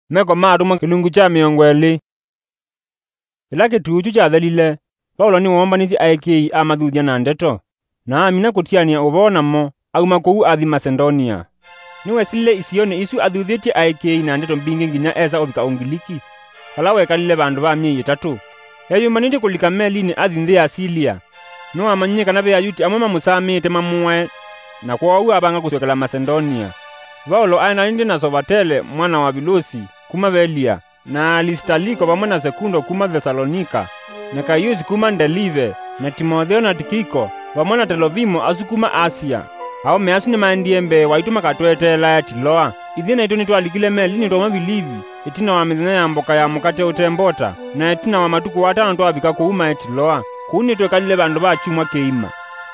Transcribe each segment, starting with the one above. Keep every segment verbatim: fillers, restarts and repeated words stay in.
meko matuma kilungu cha miongo eli. Ila kituju cha thalile Paulo ni wombanisi aiki amathuthia na ndeto na amina kutiania ubona mo auma kuu athi Macedonia. Niwe sile isione isu athuthitie aiki na ndeto mbingi nginya esa obika ungiliki. Alawe kalile bandu ba miei itatu. Eyumanite kulika meli ni athi nthi ya Silia. No amanyika na be ayuti amwe mamusamite mamwe na kwa uwa abanga kusokela Macedonia. Paulo aina indi na Sovatele mwana wa Vilusi kuma Belia na Alistaliko pamwe na Sekundo kuma Thessalonika na Kayusi kuma Ndelive na Timotheo na Tikiko pamwe na Telovimo asukuma Asia. Hao measu ni maendiembe waituma katwetela ya Tiloa. Ithina itu nitwalikile meli ni toma bilivi itina wa mithenya ya mboka ya mukate utembota na itina wa matuku watano twabika kuuma ya Tiloa kuni twekalile bandu ba chumwa keima.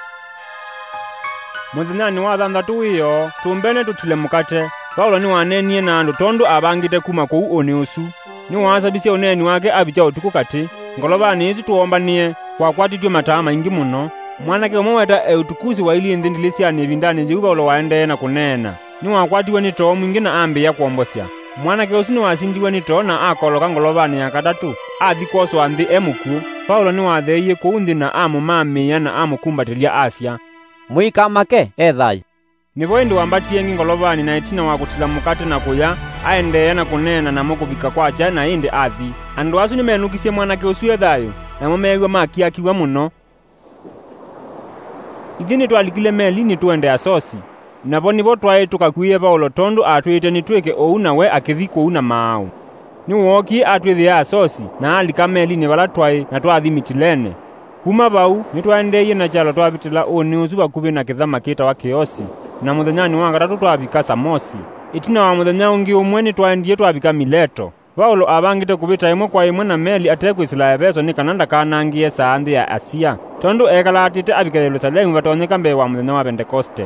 Muthenya wa thanthatu wiyo tumbene tutile mukate. Paulo ni wanenie na andu tondu abangite kuma kuu oni usu. Ni wasabisya uneni wake abicha utuku kati ngolobani izi tuombanie kwa kwatitwe mataa maingi muno. Mwanake umwe weta eutukusi wa ili nthi ndilisiani ibindani jiu Paulo waendee na kunena. Ni wakwatiwe ni too mwingi na ambi ya kuombosya. Mwanake usu ni wasindiwe ni too na akoloka ngolobani ya katatu athi koswa nthi emuku. Paulo ni watheiye kuu nthi na amu mamiya na amu kumbatilia Asia. Mwikamake ethayo. Nivo indi wambatie ngi ngolobani na itina wa kutila mukate na kuya aendee na kunena na mukubika kwa cha na indi athi. Andu asu ni menukisye mwanake usu ethayo na mumeigwa makiakiwa muno. Ithini twalikile meli ni tuende Asosi. Nabo nivo twai tukakuie Paulo tondu atwite ni twike ou nawe akithi kuu na maau. Ni woki atwithia Asosi na alika meli ni vala twai na twathi Mitilene. Kuma bau ni twaendeye na chalo twabitila oni usu bakubi na kithama kita wa Kiosi na muthenyani wa gatatu twabika Samosi. Itina wa muthenya ungi umwe ni twaendie twabika Mileto. Paulo abangite kubita imwe kwa imwe na meli atekwisila Efeso ni kananda kanangie saa nthi ya Asia tondu ekalatite abika Yerusalemu batonyeka mbee wa muthenya wa Pentekoste.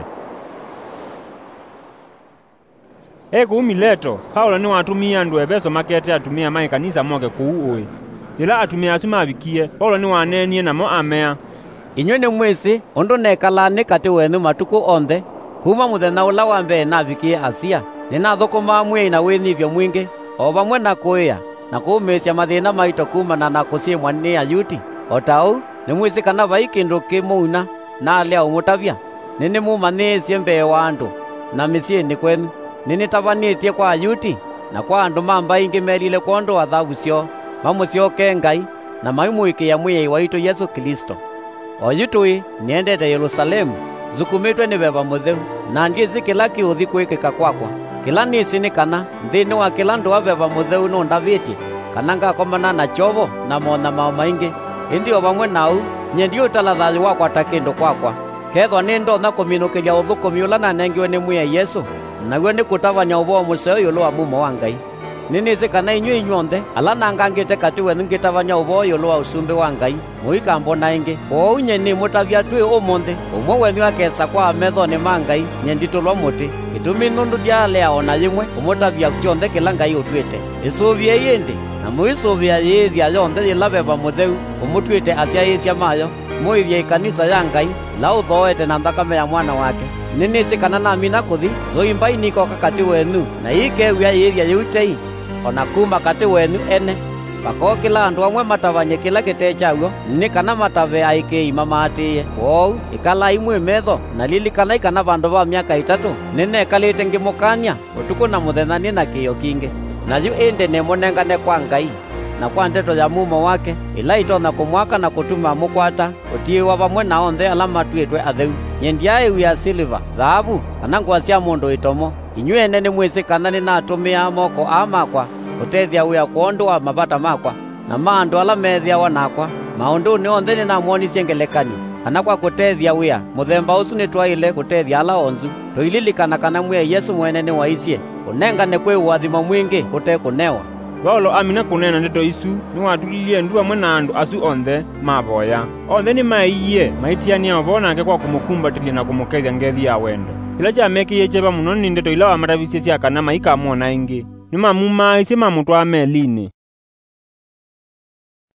Eku Mileto Paulo ni watumia andu Efeso makete atumia mai kanisa moke kuu ui. Ila atumia asu mabikie Paulo ni wanenie namo amea. Inywe ni mwisi undu nekalani kati wenu matuku onthe kuma muthenya ula wa mbee nabikie Asia. Nina thukuma mwe na winivyo mwingi o vamwe na kuia na kuumisya mathina maito kumana na kusimwa ni Ayuti. O tau ni mwisi kana vai kindu kimuuna na alia umutavya nini mumanisye mbee wa andu na misyini kwenu ninitavanitie kwa Ayuti na kwa andu mamba ingi melile kondo wa thabu syo mamusyoke Ngai na maimuikia mwiyai waitu Yesu Kristo. O Ayutui niendete Yerusalemu zukumitwe ni beba mutheu na ndizi kila kiuthi kwikika kwakwa kila nisini kana nthini wa kila ndu wa beba mutheu no ndaviti kana ngakomana na chovo na mona mao maingi indi o vamwe nau nyendi utala thayu wakwa ta kindu kwakwa kethwa ni ndona kuminukiria uthukumi ula na nengiwe ni mwiya Yesu naguo ni kutavanya uvo museo yulu wa mumo wa Ngai. Ninisi kana inywe inywonthe ala nangangite kati wenu ngitavanya uvo yulu wa usumbi wa Ngai muikambo na ingi o unye ni mutavya twi umunthe umwe wenu akesa kwa methoni ma Ngai nyenditulwa muti itumi nundu dialea ona yimwe umutavya kyonthe kila Ngai utwite isuvie yindi na muisuvia yithia yonthe ila beba mutheu umutwite asiaisya mayo muithia ikanisa ya Ngai la uthoete na thakame ya mwana wake. Ninisi kana nami na kuthi zoimba inikoka kati wenu na ikewia yithia yutei ona kuma kati wenu ene bako kila andu amwe matavanye kila kite chawyo ni kana matave aike imamatiye wou ikala imwe metho na lili kana ikana bandu ba miaka itatu nene kalite ngimukania utuku na muthenya ni na kiyo kingi na yu ende ne monengane kwa Ngai na kwa ndeto ya mumo wake ila itona kumwaka na kutuma mukwata utiwa vamwe na onthe ala matwitwe atheu nyendiae wia silver thahabu kana ngwacia mundu itomo inywe nene mwisi kana ni natumia moko amakwa utethia wia kuondwa mabata makwa na maandu ala methia wanakwa maundu ni onthe ni namuonisye ngelekani kana kwa kutethia wia muthemba usu ni twaile kutethia ala onzu tuililikana kana mwiya Yesu mwene ni waisye unengane kwe uathimo mwingi kutekunewa. Paulo amina kunena ndeto isu ni watulilie ndu amwe na andu asu onthe maboya onthe ni maiye maitiania obonake kwa kumukumbatilia na kumukethia ngethi ya wendo ila chamekiye cheba muno ni ndeto ila wamatavisye sya kana maika amona ingi ni mamuma isi mamutwa melini